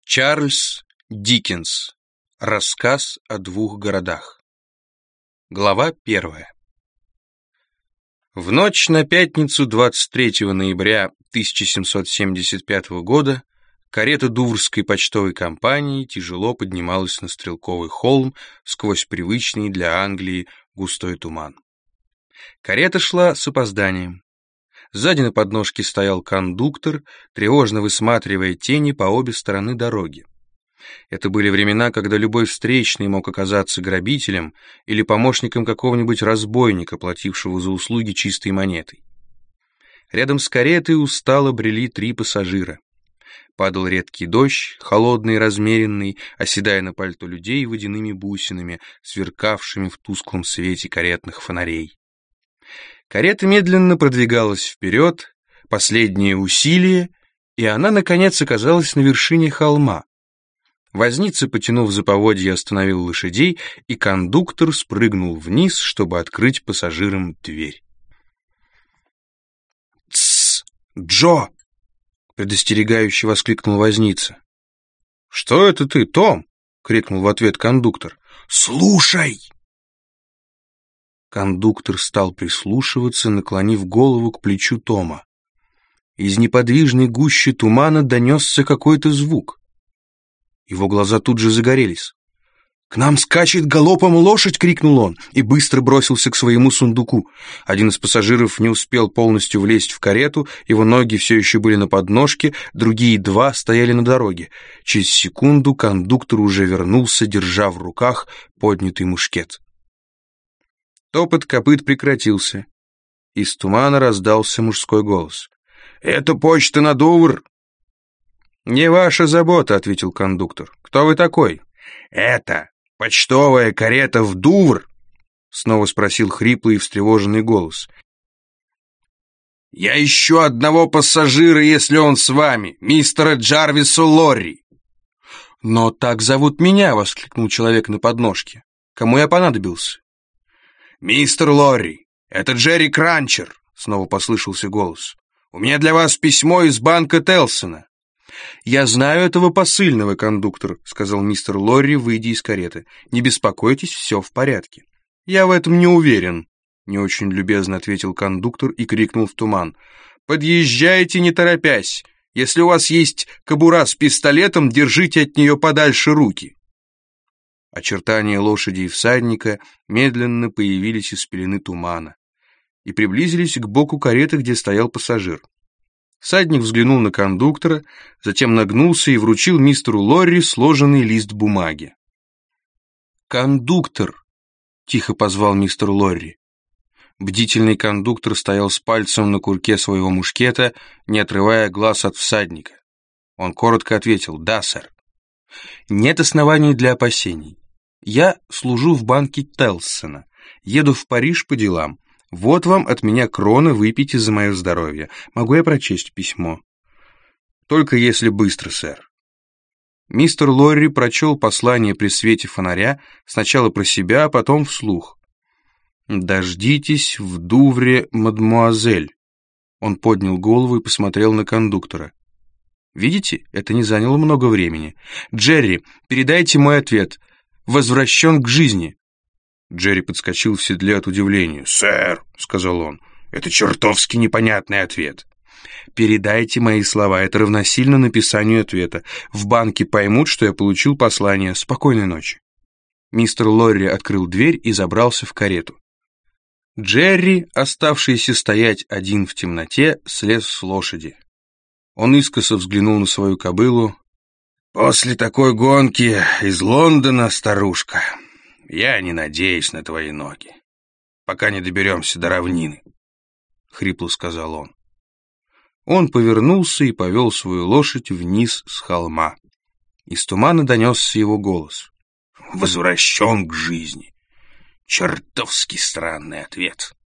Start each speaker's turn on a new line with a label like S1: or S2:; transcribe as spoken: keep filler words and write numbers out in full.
S1: Чарльз Диккенс. Рассказ о двух городах. Глава первая. В ночь на пятницу двадцать третьего ноября тысяча семьсот семьдесят пятого года карета Дуврской почтовой компании тяжело поднималась на Стрелковый холм сквозь привычный для Англии густой туман. Карета шла с опозданием. Сзади на подножке стоял кондуктор, тревожно высматривая тени по обе стороны дороги. Это были времена, когда любой встречный мог оказаться грабителем или помощником какого-нибудь разбойника, платившего за услуги чистой монетой. Рядом с каретой устало брели три пассажира. Падал редкий дождь, холодный и размеренный, оседая на пальто людей водяными бусинами, сверкавшими в тусклом свете каретных фонарей. Карета медленно продвигалась вперед, последнее усилие, и она, наконец, оказалась на вершине холма. Возница, потянув за поводья, остановил лошадей, и кондуктор спрыгнул вниз, чтобы открыть пассажирам дверь. «Тссс! Джо!» — предостерегающе воскликнул возница. «Что это ты, Том?» — крикнул в ответ кондуктор. «Слушай!» Кондуктор стал прислушиваться, наклонив голову к плечу Тома. Из неподвижной гущи тумана донесся какой-то звук. Его глаза тут же загорелись. «К нам скачет галопом лошадь!» — крикнул он и быстро бросился к своему сундуку. Один из пассажиров не успел полностью влезть в карету, его ноги все еще были на подножке, другие два стояли на дороге. Через секунду кондуктор уже вернулся, держа в руках поднятый мушкет. Топот копыт прекратился. Из тумана раздался мужской голос. «Это почта на Дувр!» «Не ваша забота», — ответил кондуктор. «Кто вы такой?» «Это почтовая карета в Дувр?» — снова спросил хриплый и встревоженный голос. «Я ищу одного пассажира, если он с вами, мистера Джарвиса Лорри». «Но так зовут меня», — воскликнул человек на подножке. «Кому я понадобился?» «Мистер Лорри, это Джерри Кранчер», — снова послышался голос. «У меня для вас письмо из банка Телсона». «Я знаю этого посыльного, кондуктор», — сказал мистер Лорри, выйдя из кареты. «Не беспокойтесь, все в порядке». «Я в этом не уверен», — не очень любезно ответил кондуктор и крикнул в туман. «Подъезжайте, не торопясь. Если у вас есть кобура с пистолетом, держите от нее подальше руки». Очертания лошади и всадника медленно появились из пелены тумана и приблизились к боку кареты, где стоял пассажир. Всадник взглянул на кондуктора, затем нагнулся и вручил мистеру Лорри сложенный лист бумаги. «Кондуктор!» — тихо позвал мистер Лорри. Бдительный кондуктор стоял с пальцем на курке своего мушкета, не отрывая глаз от всадника. Он коротко ответил: «Да, сэр». «Нет оснований для опасений. Я служу в банке Телсона, еду в Париж по делам. Вот вам от меня крона, выпейте за мое здоровье. Могу я прочесть письмо?» «Только если быстро, сэр». Мистер Лорри прочел послание при свете фонаря, сначала про себя, а потом вслух. «Дождитесь в Дувре, мадмуазель». Он поднял голову и посмотрел на кондуктора. «Видите, это не заняло много времени. Джерри, передайте мой ответ. Возвращен к жизни». Джерри подскочил в седле от удивления. «Сэр», — сказал он, — «это чертовски непонятный ответ». «Передайте мои слова, это равносильно написанию ответа. В банке поймут, что я получил послание. Спокойной ночи». Мистер Лорри открыл дверь и забрался в карету. Джерри, оставшийся стоять один в темноте, слез с лошади. Он искоса взглянул на свою кобылу. «После такой гонки из Лондона, старушка, я не надеюсь на твои ноги, пока не доберемся до равнины», — хрипло сказал он. Он повернулся и повел свою лошадь вниз с холма. Из тумана донесся его голос. «Возвращен к жизни. Чертовски странный ответ».